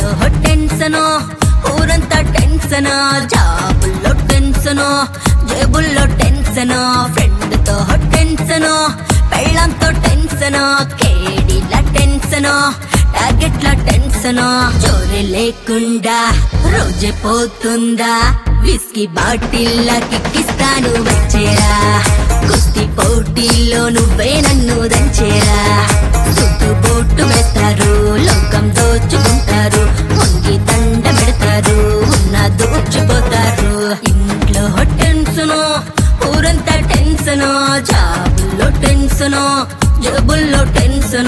ఇంట్లో టెన్షన్ ఊరంతా టెన్షన్ జాబుల్లో టెన్షన్ జేబుల్లో టెన్షన్ ఫ్రెండ్ తో టెన్షన్ పెళ్ళంతో టెన్షన్ కేడీల టెన్షన్ టార్గెట్ల టెన్షన్ జోరే లేకుండా రోజే పోతుందా విస్కీ బాటిల్ల కిక్కిస్తాను వచ్చేరా కుస్తీ పోటీల్లో నువ్వే నన్ను దంచేరా చుట్టూ బోట్టు వేస్తారు లోకం దోచుకుంటారు వంగి దండ పెడతారు ఉన్న దోచుపోతారు ఇంట్లో టెన్షన్ ఊరంతా టెన్షన్ జాబుల్లో టెన్షన్ జేబుల్లో టెన్షన్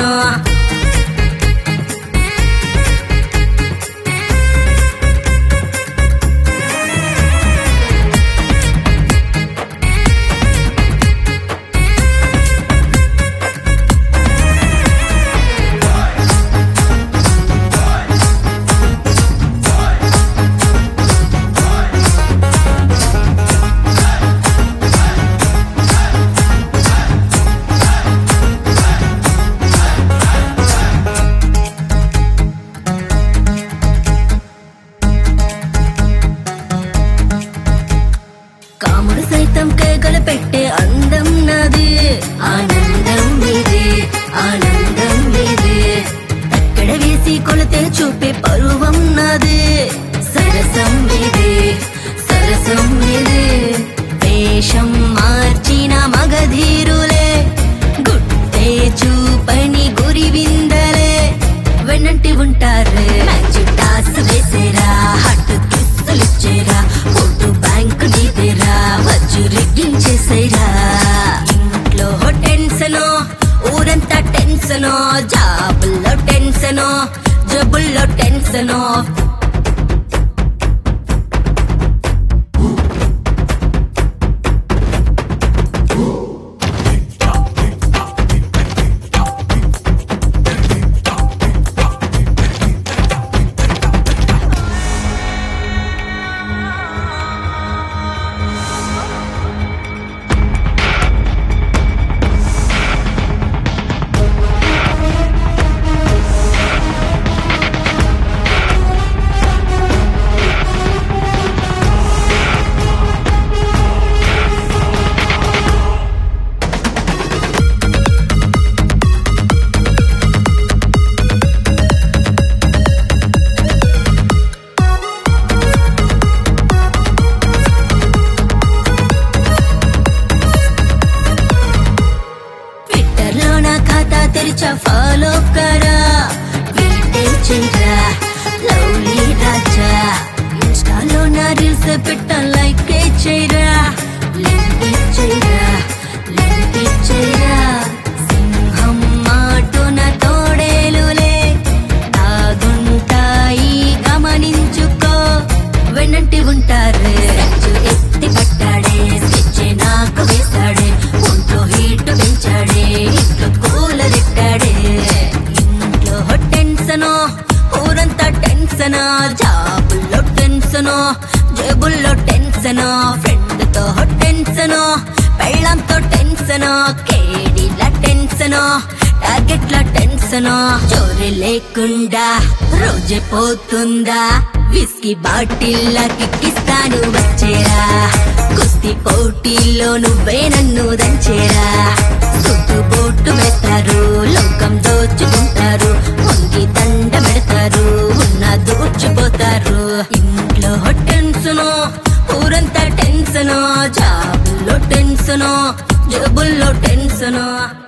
కాముడు సైతం కేకలు పెట్టే అందం నాది ఆనందం ఇది ఆనందం ఇది ఎక్కడ వేసి కొలతే చూపే పరువం నాది సరసం ఇది సరసం ఇది వేషం మార్చిన మగధీరులే గుట్టే చూపని గురి విందలే వెన్నంటి ఉంటారే మ్యాచ్ టాస్ వేసేరా హట్ కిస్సులిచ్చేరా ఫోటో బ్యాంక్ నీదేరా వచ్చి రిగ్గించేసేరా ఇంట్లో టెన్షన్ ఊరంతా టెన్షన్ జాబుల్లో టెన్షన్ జబ్బుల్లో టెన్షన్ फॉलो करा वीडियो चेहरा लवली राजा इंस्टालो ना रील्स పెట్టా లైక్ చేయరా లింక్ చేయరా సింహం మాటున తోడేలులే ఆగుంటాయి గమనించుకో వెన్నంటి ఉంటారు ఎత్తి పట్టాడే స్కెచ్ నాకు వేశాడే ఒంట్లో హీట్ పెంచాడే ఇంట్లో కూలర్ ఎట్టాడే ఇంట్లో టెన్షన్ ఊరంతా టెన్షన్ జాబుల్లో టెన్షన్ జేబుల్లో టెన్షన్ ఫ్రెండ్ తో టెన్షన్ పెళ్ళంతో టెన్షన్ కేడీల టెన్షన్ టార్గెట్ల టెన్షన్ జోరే లేకుండా రోజే పోతుందా విస్కీ బాటిల్ల కిక్కిస్తాను వచ్చేరా కుస్తీ పోటీల్లో నువ్వే నన్ను దంచేరా చుట్టూ బోట్టు వేస్తారు లోకం దోచుకుంటారు వంగి దండ పెడతారు ఉన్న దోచుపోతారు ఇంట్లో టెన్షన్ ఊరంతా టెన్షన్ జాబుల్లో టెన్షన్ జేబుల్లో టెన్షన్